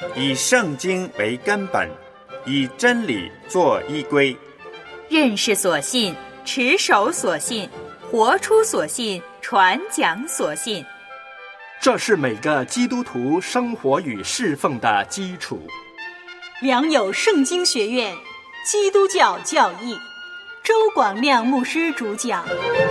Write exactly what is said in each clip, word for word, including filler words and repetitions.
以圣经为根本，以真理做依归。 认识所信，持守所信，活出所信，传讲所信。 这是每个基督徒生活与侍奉的基础。 良友圣经学院基督教教义，周广亮牧师主讲。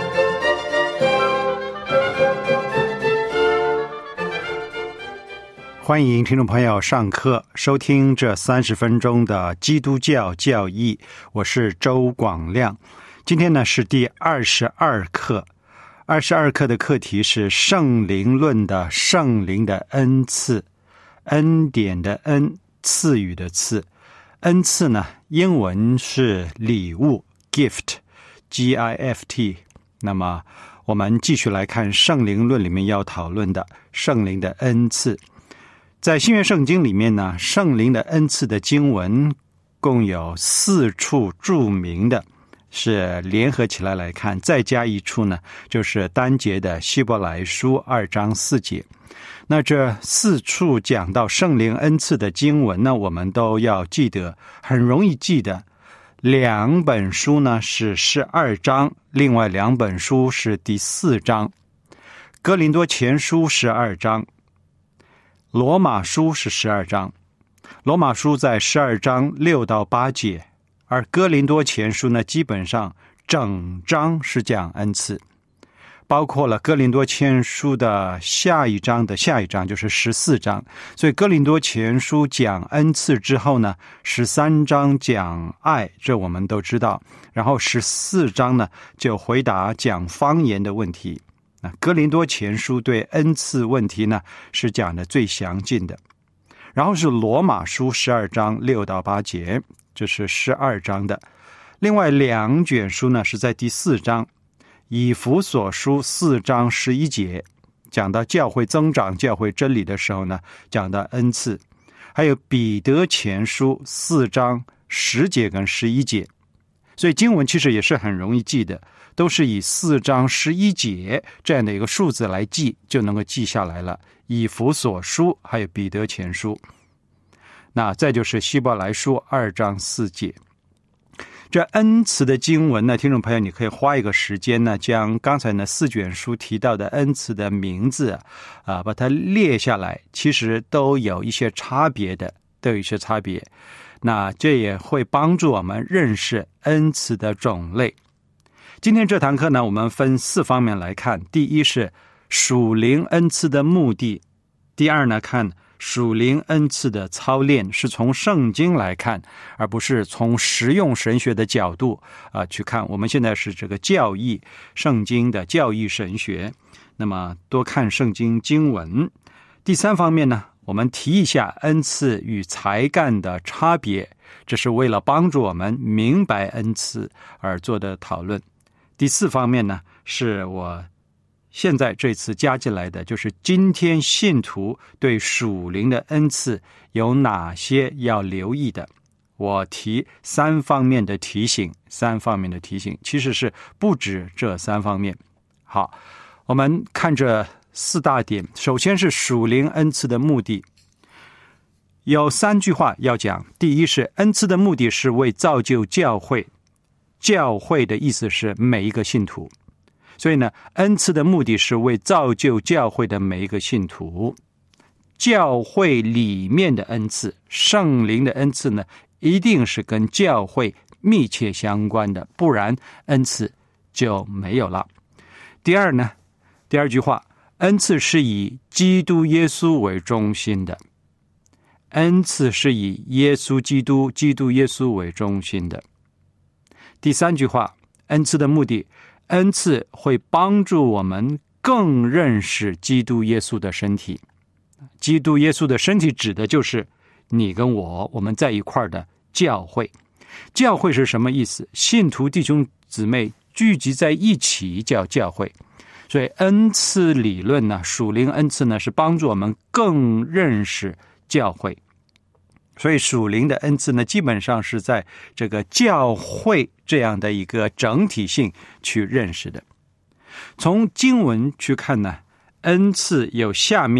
欢迎听众朋友上课收听这三十分钟的基督教教义，我是周广亮。今天呢是第二十二课，二十二课的课题是圣灵论的圣灵的恩赐，恩典的恩，赐予的赐。恩赐呢，英文是礼物 gift G I F T。 那么我们继续来看圣灵论里面要讨论的圣灵的恩赐。在新约圣经里面呢，圣灵的恩赐的经文共有四处著名的，是联合起来来看，再加一处呢，就是单节的希伯来书二章四节。那这四处讲到圣灵恩赐的经文呢，我们都要记得，很容易记得。两本书呢是十二章，另外两本书是第四章。哥林多前书十二章，罗马书是十二章，罗马书在十二章六到八节，而哥林多前书呢，基本上整章是讲恩赐，包括了哥林多前书的下一章的下一章，就是十四章。所以哥林多前书讲恩赐之后呢，十三章讲爱，这我们都知道，然后十四章呢就回答讲方言的问题。那哥林多前书对恩赐问题呢是讲的最详尽的，然后是罗马书十二章六到八节，这是十二章的。另外两卷书呢是在第四章，以弗所书四章十一节，讲到教会增长教会真理的时候呢，讲到恩赐。还有彼得前书四章十节跟十一节，所以经文其实也是很容易记的，都是以四章十一节这样的一个数字来记，就能够记下来了。以弗所书还有彼得前书，那再就是希伯来书二章四节。这恩赐的经文呢，听众朋友你可以花一个时间呢，将刚才呢四卷书提到的恩赐的名字啊，把它列下来，其实都有一些差别的，都有一些差别。那这也会帮助我们认识恩赐的种类。今天这堂课呢，我们分四方面来看。第一是属灵恩赐的目的，第二呢，看属灵恩赐的操练，是从圣经来看，而不是从实用神学的角度啊、呃、去看。我们现在是这个教义，圣经的教义神学，那么多看圣经经文。第三方面呢，我们提一下恩赐与才干的差别，这是为了帮助我们明白恩赐而做的讨论。第四方面呢，是我现在这次加进来的，就是今天信徒对属灵的恩赐有哪些要留意的。我提三方面的提醒，三方面的提醒，其实是不止这三方面。好，我们看这四大点。首先是属灵恩赐的目的，有三句话要讲。第一是恩赐的目的是为造就教会，教会的意思是每一个信徒，所以呢，恩赐的目的是为造就教会的每一个信徒。教会里面的恩赐，圣灵的恩赐呢，一定是跟教会密切相关的，不然恩赐就没有了。第二呢，第二句话，恩赐是以基督耶稣为中心的，恩赐是以耶稣基督基督耶稣为中心的。第三句话，恩赐的目的，恩赐会帮助我们更认识基督耶稣的身体。基督耶稣的身体指的就是你跟我，我们在一块儿的教会。教会是什么意思？信徒弟兄姊妹聚集在一起叫教会。所以恩赐理论呢，属灵恩赐呢，是帮助我们更认识教会。所以属灵的恩赐呢，基本上是在这个教会这样的一个整体性去认识的。从经文去看呢，恩赐有下面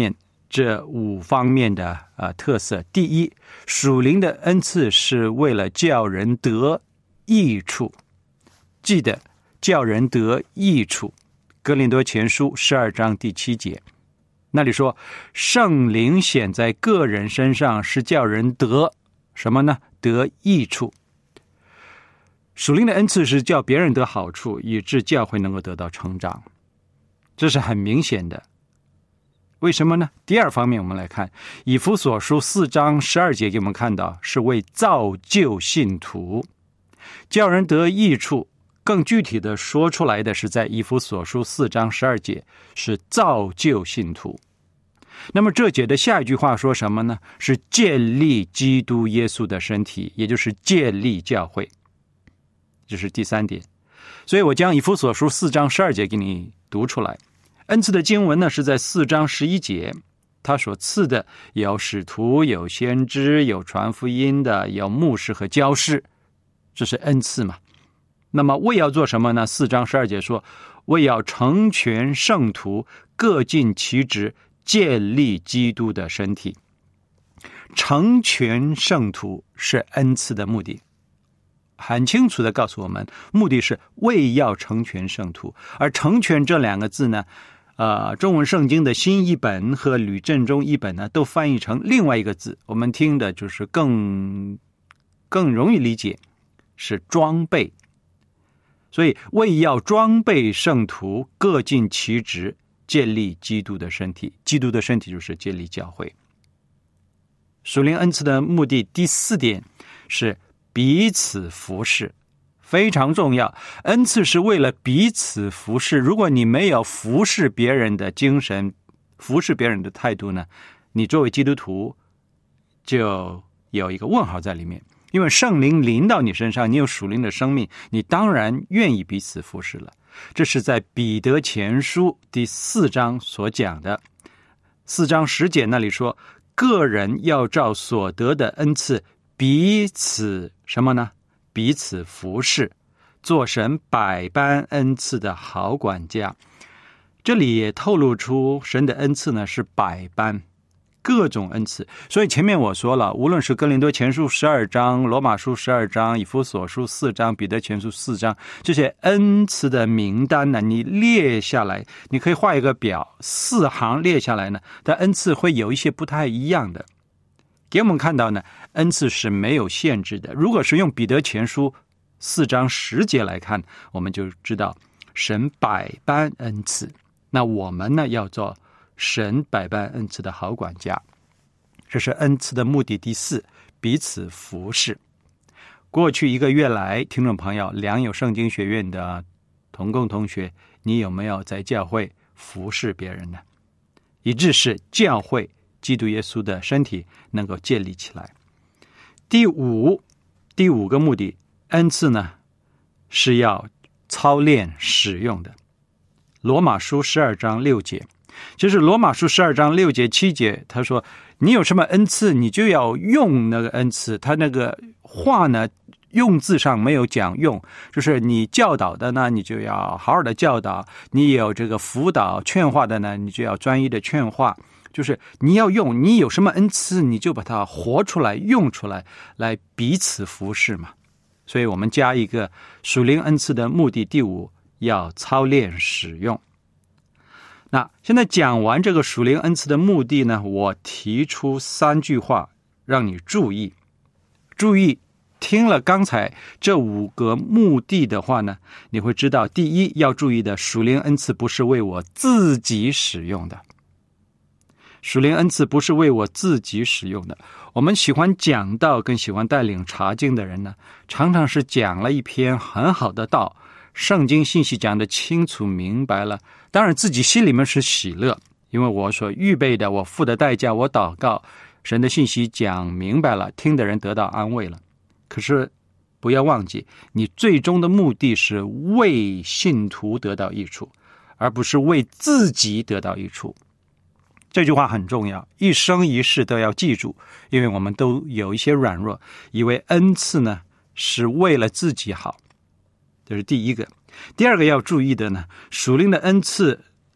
这五方面的呃特色。第一，属灵的恩赐是为了叫人得益处，记得叫人得益处。哥林多前书十二章第七节，那里说圣灵显在个人身上是叫人得什么呢？得益处。属灵的恩赐是叫别人得好处，以致教会能够得到成长，这是很明显的。为什么呢？第二方面我们来看以弗所书四章十二节，给我们看到是为造就信徒，叫人得益处。更具体的说出来的是在以弗所书四章十二节，是造就信徒。那么这节的下一句话说什么呢？是建立基督耶稣的身体，也就是建立教会，这是第三点。所以我将以弗所书四章十二节给你读出来。恩赐的经文呢是在四章十一节，他所赐的有使徒，有先知，有传福音的，有牧师和教士，这是恩赐嘛。那么为要做什么呢？四章十二节说，为要成全圣徒，各尽其职，建立基督的身体。成全圣徒是恩赐的目的，很清楚的告诉我们，目的是为要成全圣徒。而成全这两个字呢，呃，中文圣经的新译本和吕振中译本呢，都翻译成另外一个字，我们听的就是更更容易理解，是装备。所以为要装备圣徒，各尽其职，建立基督的身体。基督的身体就是建立教会。属灵恩赐的目的第四点是彼此服侍，非常重要。恩赐是为了彼此服侍，如果你没有服侍别人的精神，服侍别人的态度呢，你作为基督徒就有一个问号在里面。因为圣灵临到你身上，你有属灵的生命，你当然愿意彼此服侍了。这是在彼得前书第四章所讲的。四章十节那里说，个人要照所得的恩赐彼此什么呢？彼此服侍，做神百般恩赐的好管家。这里也透露出神的恩赐呢是百般，各种恩赐。所以前面我说了，无论是哥林多前书十二章、罗马书十二章、以弗所书四章、彼得前书四章，这些恩赐的名单呢，你列下来，你可以画一个表，四行列下来呢，但恩赐会有一些不太一样的。给我们看到呢，恩赐是没有限制的。如果是用彼得前书四章十节来看，我们就知道神百般恩赐，那我们呢要做神百般恩赐的好管家。这是恩赐的目的第四，彼此服侍。过去一个月来，听众朋友，良友圣经学院的同工同学，你有没有在教会服侍别人呢？以致是教会基督耶稣的身体能够建立起来。第五，第五个目的，恩赐呢是要操练使用的。罗马书十二章六节，就是罗马书十二章六节七节，他说你有什么恩赐，你就要用那个恩赐。他那个话呢，用字上没有讲用，就是你教导的呢，你就要好好的教导；你有这个辅导劝化的呢，你就要专一的劝化。就是你要用，你有什么恩赐，你就把它活出来，用出来，来彼此服侍嘛。所以我们加一个属灵恩赐的目的，第五，要操练使用。那现在讲完这个属灵恩赐的目的呢，我提出三句话让你注意。注意听了刚才这五个目的的话呢，你会知道，第一要注意的，属灵恩赐不是为我自己使用的。属灵恩赐不是为我自己使用的。我们喜欢讲道跟喜欢带领查经的人呢，常常是讲了一篇很好的道，圣经信息讲得清楚明白了，当然自己心里面是喜乐，因为我所预备的，我付的代价，我祷告，神的信息讲明白了，听的人得到安慰了。可是不要忘记，你最终的目的是为信徒得到益处，而不是为自己得到益处。这句话很重要，一生一世都要记住，因为我们都有一些软弱，以为恩赐呢是为了自己好，这是第一个。第二个要注意的呢，属灵的恩赐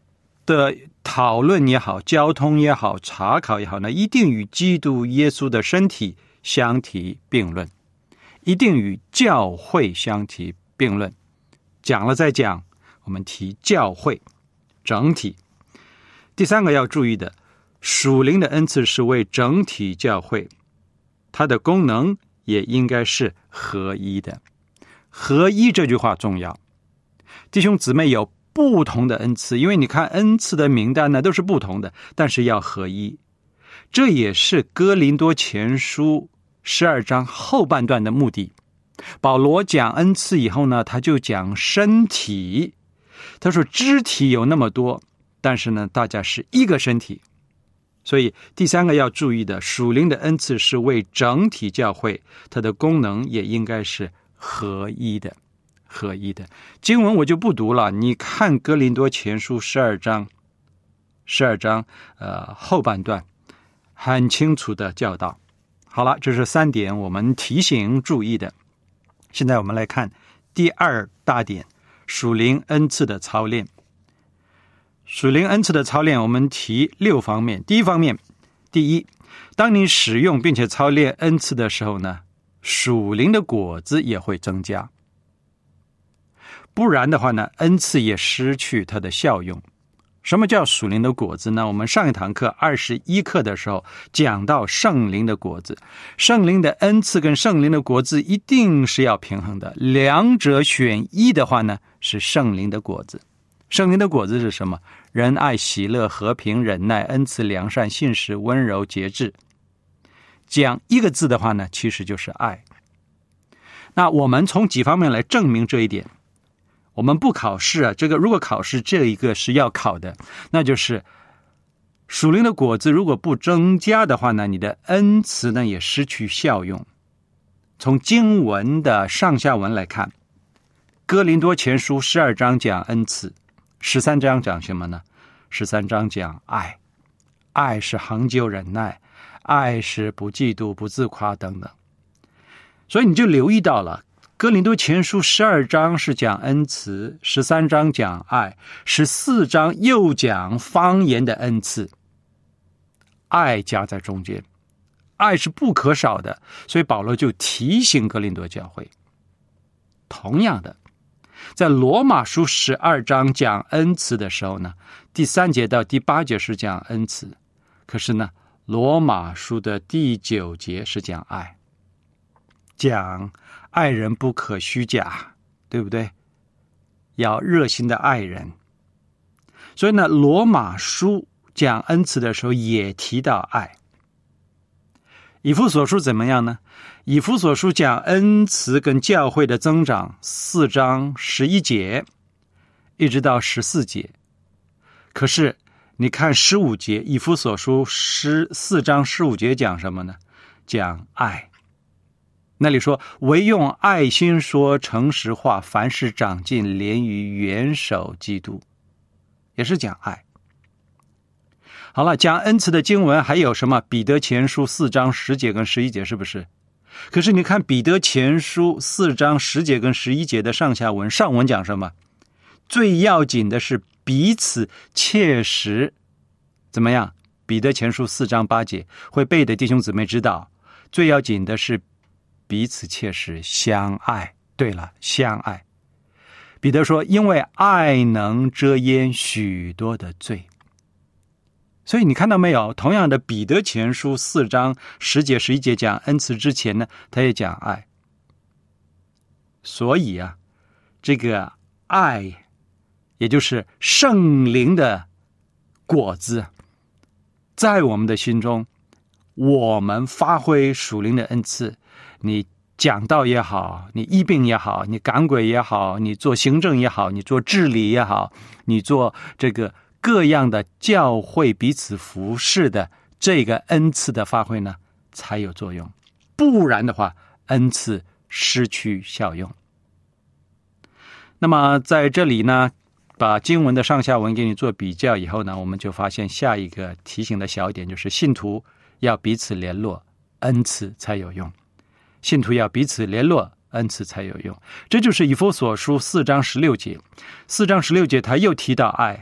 的讨论也好，交通也好，查考也好呢，一定与基督耶稣的身体相提并论，一定与教会相提并论。讲了再讲，我们提教会整体。第三个要注意的，属灵的恩赐是为整体教会，它的功能也应该是合一的。合一这句话重要，弟兄姊妹有不同的恩赐，因为你看恩赐的名单呢都是不同的，但是要合一。这也是哥林多前书十二章后半段的目的。保罗讲恩赐以后呢，他就讲身体。他说肢体有那么多，但是呢大家是一个身体。所以第三个要注意的，属灵的恩赐是为整体教会，它的功能也应该是合一的。合一的经文我就不读了，你看哥林多前书十二章十二章呃后半段很清楚的教导。好了，这是三点我们提醒注意的。现在我们来看第二大点，属灵恩赐的操练。属灵恩赐的操练我们提六方面。第一方面，第一，当你使用并且操练恩赐的时候呢，属灵的果子也会增加。不然的话呢，恩赐也失去它的效用。什么叫属灵的果子呢？我们上一堂课二十一课的时候讲到圣灵的果子，圣灵的恩赐跟圣灵的果子一定是要平衡的，两者选一的话呢，是圣灵的果子。圣灵的果子是什么？仁爱、喜乐、和平、忍耐、恩慈、良善、信实、温柔、节制。讲一个字的话呢，其实就是爱。那我们从几方面来证明这一点？我们不考试啊，这个如果考试这一个是要考的，那就是属灵的果子如果不增加的话呢，你的恩慈呢也失去效用。从经文的上下文来看，哥林多前书十二章讲恩慈，十三章讲什么呢？十三章讲爱，爱是恒久忍耐，爱是不嫉妒、不自夸等等。所以你就留意到了，哥林多前书十二章是讲恩慈，十三章讲爱，十四章又讲方言的恩赐，爱加在中间，爱是不可少的。所以保罗就提醒哥林多教会。同样的，在罗马书十二章讲恩慈的时候呢，第三节到第八节是讲恩慈，可是呢，罗马书的第九节是讲爱，讲爱人不可虚假，对不对？要热心的爱人。所以呢，罗马书讲恩慈的时候也提到爱。以弗所书怎么样呢？以弗所书讲恩慈跟教会的增长，四章十一节一直到十四节。可是你看十五节，以弗所书十四章十五节讲什么呢？讲爱。那里说，唯用爱心说诚实话，凡事长进，连于元首基督，也是讲爱。好了，讲恩慈的经文还有什么？彼得前书四章十节跟十一节，是不是？可是你看彼得前书四章十节跟十一节的上下文，上文讲什么？最要紧的是彼此切实怎么样？彼得前书四章八节，会背的弟兄姊妹知道，最要紧的是彼此切实相爱。对了，相爱。彼得说，因为爱能遮掩许多的罪。所以你看到没有？同样的，彼得前书四章十节十一节讲恩慈之前呢，他也讲爱。所以啊，这个爱也就是圣灵的果子，在我们的心中，我们发挥属灵的恩赐，你讲道也好，你医病也好，你赶鬼也好，你做行政也好，你做治理也好，你做这个各样的教会彼此服侍的这个恩赐的发挥呢，才有作用。不然的话，恩赐失去效用。那么在这里呢，把经文的上下文给你做比较以后呢，我们就发现下一个提醒的小点，就是信徒要彼此联络，恩赐才有用。信徒要彼此联络，恩赐才有用。这就是以弗所书四章十六节。四章十六节他又提到爱，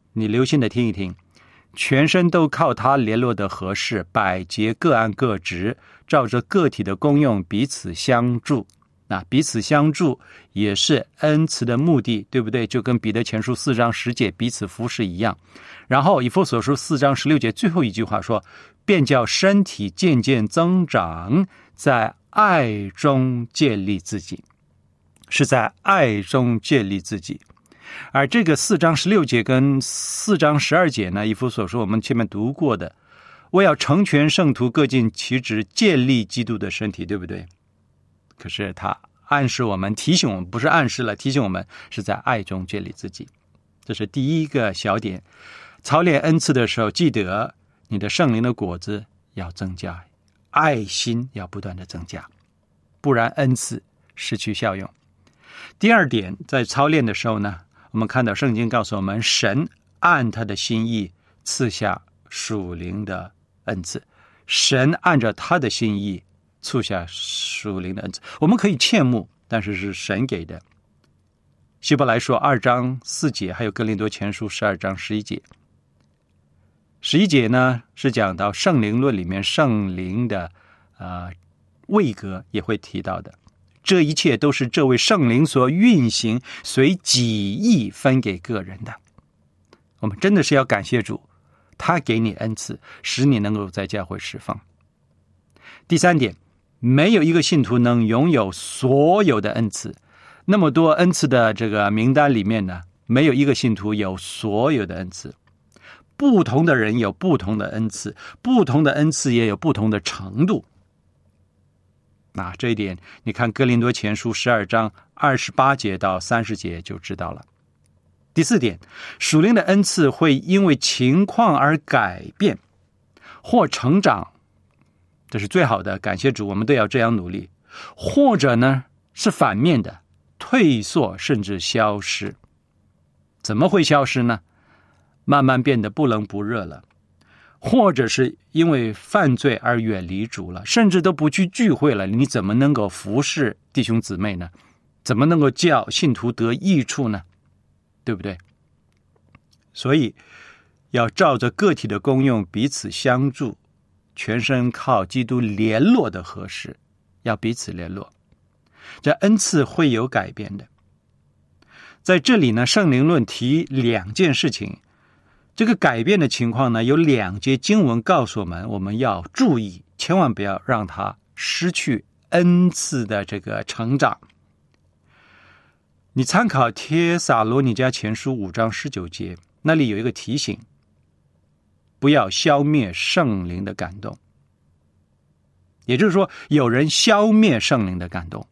你留心的听一听，全身都靠它联络的合适，百节各按各职，照着个体的功用彼此相助。那彼此相助也是恩慈的目的，对不对？就跟彼得前书四章十节彼此服侍一样。然后以弗所书四章十六节最后一句话说，便叫身体渐渐增长，在爱中建立自己，是在爱中建立自己。而这个四章十六节跟四章十二节呢，以弗所书我们前面读过的，我要成全圣徒，各尽其职，建立基督的身体，对不对？可是他暗示我们，提醒我们，不是暗示了，提醒我们是在爱中建立自己。这是第一个小点。操练恩赐的时候，记得你的圣灵的果子要增加，爱心要不断的增加，不然恩赐失去效用。第二点，在操练的时候呢，我们看到圣经告诉我们，神按他的心意赐下属灵的恩赐，神按照他的心意赐下属灵的恩赐，我们可以羡慕，但是是神给的。希伯来书二章四节，还有哥林多前书十二章十一节。十一节呢是讲到圣灵论里面圣灵的呃位格也会提到的，这一切都是这位圣灵所运行，随己意分给个人的。我们真的是要感谢主，他给你恩赐，使你能够在教会释放。第三点，没有一个信徒能拥有所有的恩赐。那么多恩赐的这个名单里面呢，没有一个信徒有所有的恩赐。不同的人有不同的恩赐，不同的恩赐也有不同的程度。那这一点，你看哥林多前书十二章二十八节到三十节就知道了。第四点，属灵的恩赐会因为情况而改变或成长，这是最好的，感谢主，我们都要这样努力。或者呢是反面的，退缩甚至消失。怎么会消失呢？慢慢变得不冷不热了，或者是因为犯罪而远离主了，甚至都不去聚会了，你怎么能够服侍弟兄姊妹呢？怎么能够叫信徒得益处呢？对不对？所以要照着个体的功用彼此相助，全身靠基督联络的合适，要彼此联络。这恩赐会有改变的。在这里呢，圣灵论提两件事情，这个改变的情况呢，有两节经文告诉我们，我们要注意，千万不要让它失去恩赐的这个成长。你参考帖撒罗尼迦前书五章十九节，那里有一个提醒，不要消灭圣灵的感动。也就是说，有人消灭圣灵的感动。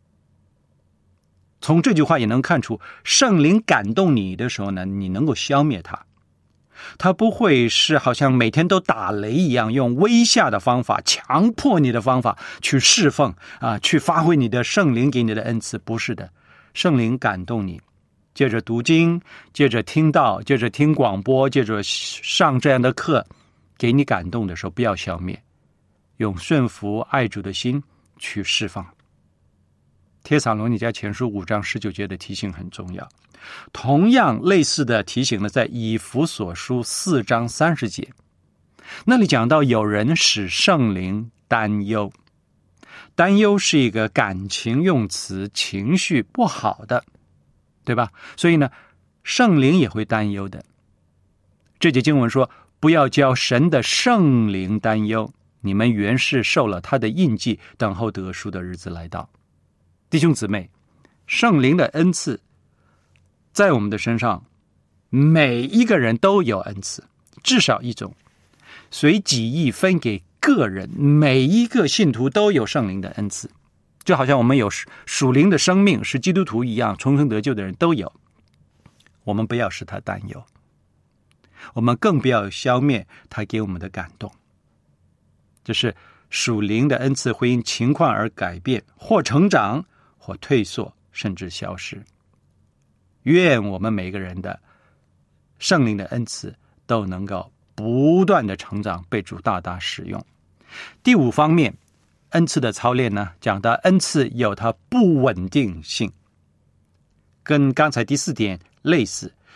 从这句话也能看出，圣灵感动你的时候呢，你能够消灭它。他不会是好像每天都打雷一样，用威吓的方法、强迫你的方法去侍奉啊，去发挥你的圣灵给你的恩赐。不是的，圣灵感动你，借着读经，借着听道，借着听广播，借着上这样的课，给你感动的时候，不要消灭，用顺服爱主的心去释放。帖撒罗尼迦前书五章十九节的提醒很重要。同样类似的提醒呢，在以弗所书四章三十节，那里讲到有人使圣灵担忧。担忧是一个感情用词，情绪不好的，对吧？所以呢，圣灵也会担忧的。这节经文说，不要叫神的圣灵担忧，你们原是受了他的印记，等候得赎的日子来到。弟兄姊妹，圣灵的恩赐在我们的身上，每一个人都有恩赐，至少一种，随己意分给个人，每一个信徒都有圣灵的恩赐，就好像我们有属灵的生命，是基督徒一样，重生得救的人都有。我们不要使他担忧，我们更不要消灭他给我们的感动。这是属灵的恩赐会因情况而改变，或成长，或退缩，甚至消失。愿我们每个人的圣灵的恩赐都能够不断的成长，被主大大使用。第五方面，恩赐的操练呢，讲到恩赐有它不稳定性，跟刚才第四点类似，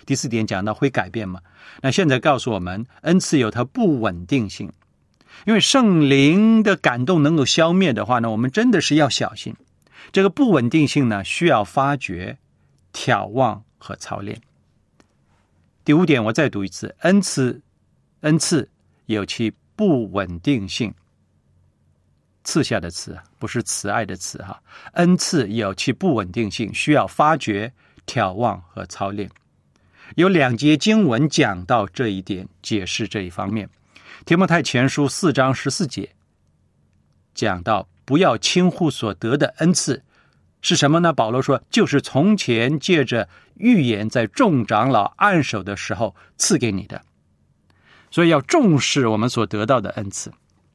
第四点讲到会改变嘛。那现在告诉我们，恩赐有它不稳定性，因为圣灵的感动能够消灭的话呢，我们真的是要小心。这个不稳定性呢，需要发掘、眺望和操练。第五点，我再读一次，恩赐，恩赐有其不稳定性。赐下的赐，不是慈爱的慈哈。恩赐有其不稳定性，需要发掘、眺望和操练。有两节经文讲到这一点，解释这一方面。提摩太前书四章十四节讲到，不要轻忽所得的恩赐是什么呢？保罗说，就是从前借着预言在众长老按手的时候赐给你的。所以要重视我们所得到的恩赐。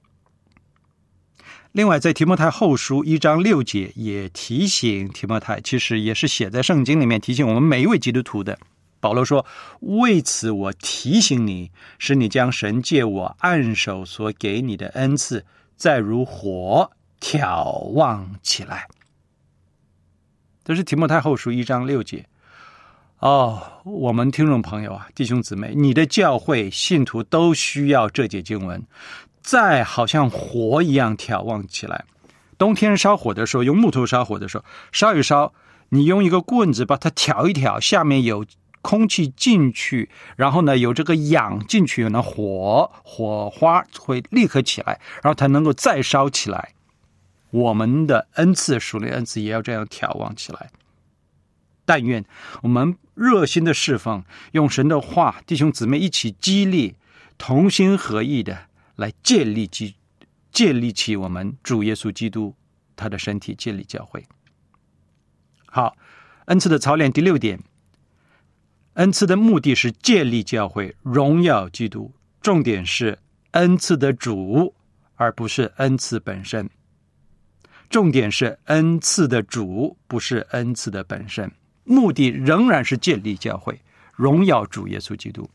另外在提摩太后书一章六节也提醒提摩太，其实也是写在圣经里面提醒我们每一位基督徒的。保罗说，为此我提醒你，使你将神借我按手所给你的恩赐再如火眺望起来。这是提摩太后书一章六节。哦，我们听众朋友啊，弟兄姊妹，你的教会信徒都需要这节经文，再好像火一样眺望起来。冬天烧火的时候，用木头烧火的时候，烧一烧，你用一个棍子把它挑一挑，下面有空气进去，然后呢有这个氧进去，呢火火花会立刻起来，然后它能够再烧起来。我们的恩赐，属灵恩赐也要这样眺望起来。但愿我们热心的侍奉，用神的话，弟兄姊妹一起激励，同心合意的来建立基建立起我们主耶稣基督他的身体，建立教会。好，恩赐的操练第六点，恩赐的目的是建立教会，荣耀基督，重点是恩赐的主，而不是恩赐本身。重点是恩赐的主，不是恩赐的本身。目的仍然是建立教会，荣耀主耶稣基督。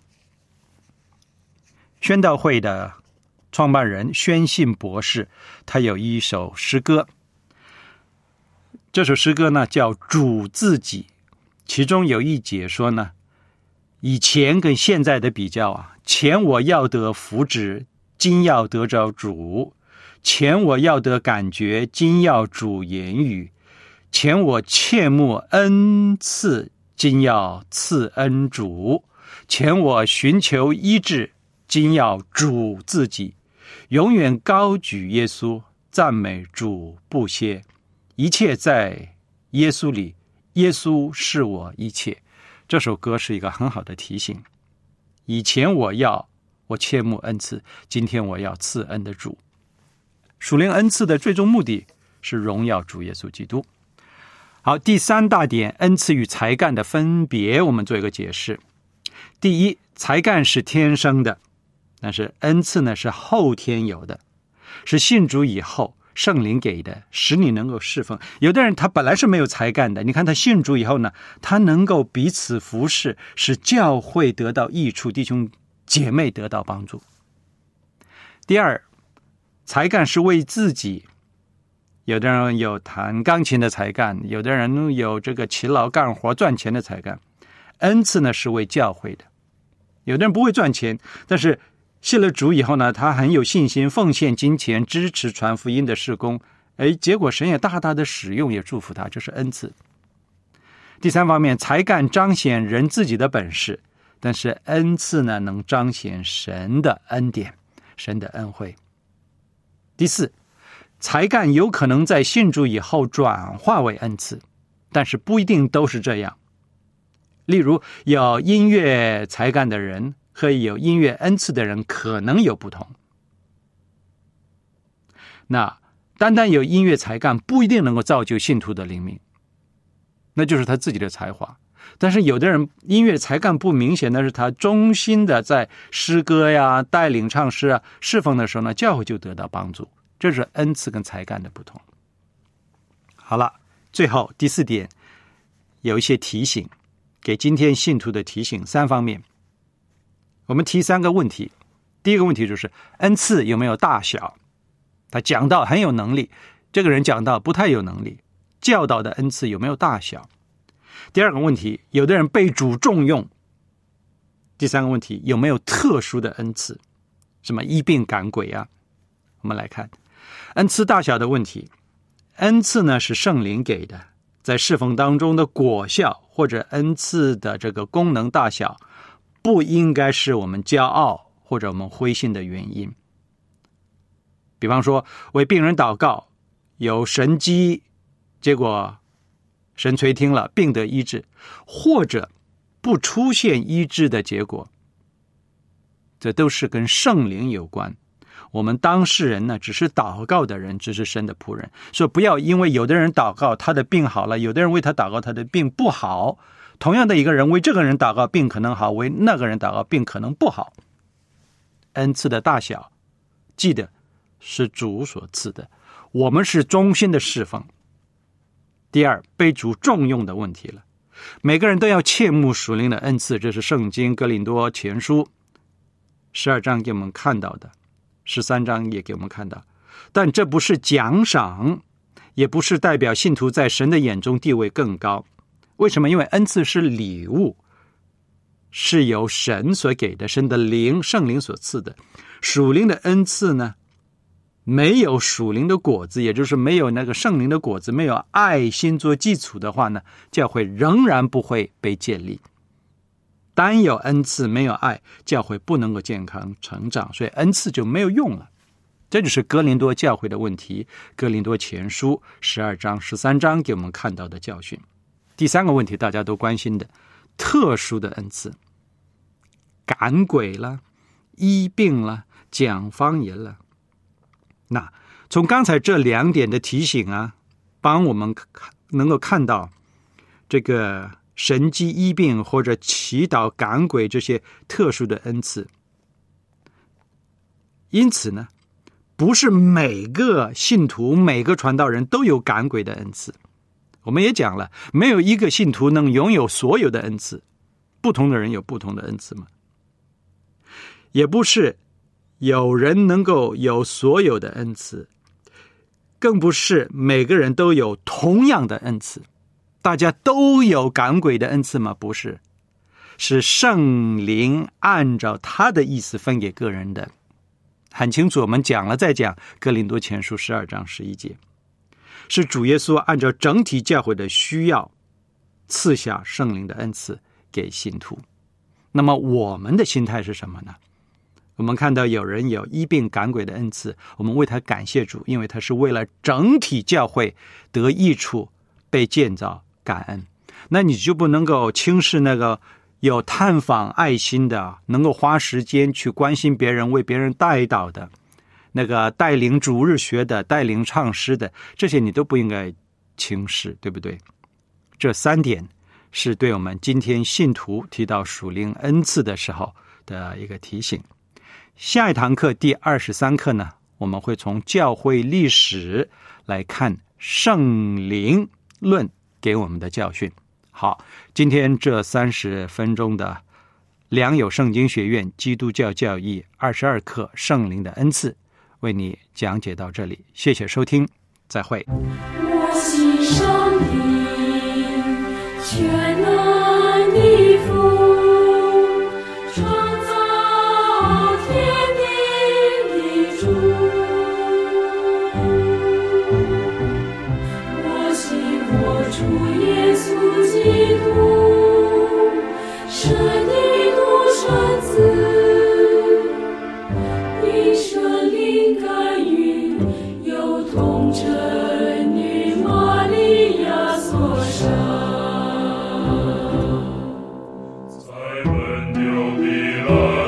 宣道会的创办人宣信博士，他有一首诗歌，这首诗歌呢叫主自己，其中有一节说呢，以前跟现在的比较啊，前我要得福祉，今要得着主；前我要得感觉，今要主言语；前我切慕恩赐，今要赐恩主；前我寻求医治，今要主自己。永远高举耶稣，赞美主不歇。一切在耶稣里，耶稣是我一切。这首歌是一个很好的提醒。以前我要我切慕恩赐，今天我要赐恩的主。属灵恩赐的最终目的是荣耀主耶稣基督。好，第三大点，恩赐与才干的分别，我们做一个解释。第一，才干是天生的，但是恩赐呢是后天有的，是信主以后圣灵给的，使你能够侍奉。有的人他本来是没有才干的，你看他信主以后呢，他能够彼此服侍，使教会得到益处，弟兄姐妹得到帮助。第二，才干是为自己，有的人有弹钢琴的才干，有的人有这个勤劳干活赚钱的才干。恩赐呢是为教会的，有的人不会赚钱，但是信了主以后呢，他很有信心，奉献金钱支持传福音的事工，哎，结果神也大大的使用，也祝福他，这是恩赐。第三方面，才干彰显人自己的本事，但是恩赐呢能彰显神的恩典，神的恩惠。第四，才干有可能在信主以后转化为恩赐，但是不一定都是这样。例如有音乐才干的人和有音乐恩赐的人可能有不同。那单单有音乐才干不一定能够造就信徒的灵命，那就是他自己的才华。但是有的人音乐才干不明显，但是他忠心的在诗歌呀、带领唱诗啊、侍奉的时候呢，教会就得到帮助。这是恩赐跟才干的不同。好了，最后第四点有一些提醒，给今天信徒的提醒，三方面。我们提三个问题。第一个问题就是恩赐有没有大小？他讲到很有能力，这个人讲到不太有能力，教导的恩赐有没有大小？第二个问题，有的人被主重用， 第三个问题，有没有特殊的恩赐？什么医病赶鬼啊？我们来看恩赐大小的问题。恩赐呢是圣灵给的，在侍奉当中的果效或者恩赐的这个功能大小，不应该是我们骄傲或者我们灰心的原因。比方说为病人祷告，有神迹，结果神垂听了，病得医治，或者不出现医治的结果，这都是跟圣灵有关。我们当事人呢，只是祷告的人，只是神的仆人，所以不要因为有的人祷告他的病好了，有的人为他祷告他的病不好，同样的一个人为这个人祷告病可能好，为那个人祷告病可能不好。恩赐的大小记得是主所赐的，我们是忠心的侍奉。第二，被主重用的问题了。每个人都要切慕属灵的恩赐，这是圣经哥林多前书十二章给我们看到的，十三章也给我们看到。但这不是奖赏，也不是代表信徒在神的眼中地位更高。为什么？因为恩赐是礼物，是由神所给的，神的灵圣灵所赐的。属灵的恩赐呢，没有属灵的果子，也就是没有那个圣灵的果子，没有爱心做基础的话呢，教会仍然不会被建立。单有恩赐没有爱，教会不能够健康成长，所以恩赐就没有用了。这就是哥林多教会的问题，哥林多前书十二章十三章给我们看到的教训。第三个问题大家都关心的，特殊的恩赐，赶鬼了，医病了，讲方言了。那从刚才这两点的提醒啊，帮我们能够看到这个神迹医病或者祈祷赶鬼这些特殊的恩赐。因此呢，不是每个信徒每个传道人都有赶鬼的恩赐。我们也讲了，没有一个信徒能拥有所有的恩赐，不同的人有不同的恩赐嘛。也不是有人能够有所有的恩赐，更不是每个人都有同样的恩赐。大家都有赶鬼的恩赐吗？不是，是圣灵按照他的意思分给个人的。很清楚，我们讲了再讲，哥林多前书十二章十一节，是主耶稣按照整体教会的需要赐下圣灵的恩赐给信徒。那么我们的心态是什么呢？我们看到有人有医病赶鬼的恩赐，我们为他感谢主，因为他是为了整体教会得益处被建造感恩。那你就不能够轻视那个有探访爱心的，能够花时间去关心别人，为别人代祷的，那个带领主日学的，带领唱诗的，这些你都不应该轻视，对不对？这三点是对我们今天信徒提到属灵恩赐的时候的一个提醒。下一堂课第二十三课呢，我们会从教会历史来看圣灵论给我们的教训。好，今天这三十分钟的良友圣经学院基督教教义二十二课圣灵的恩赐，为你讲解到这里，谢谢收听，再会。 我心上灵全能的父，创造天地的主，我信我主耶稣基督，神的独生子，因圣灵感孕，有童真女玛利亚所生。 在本丢的来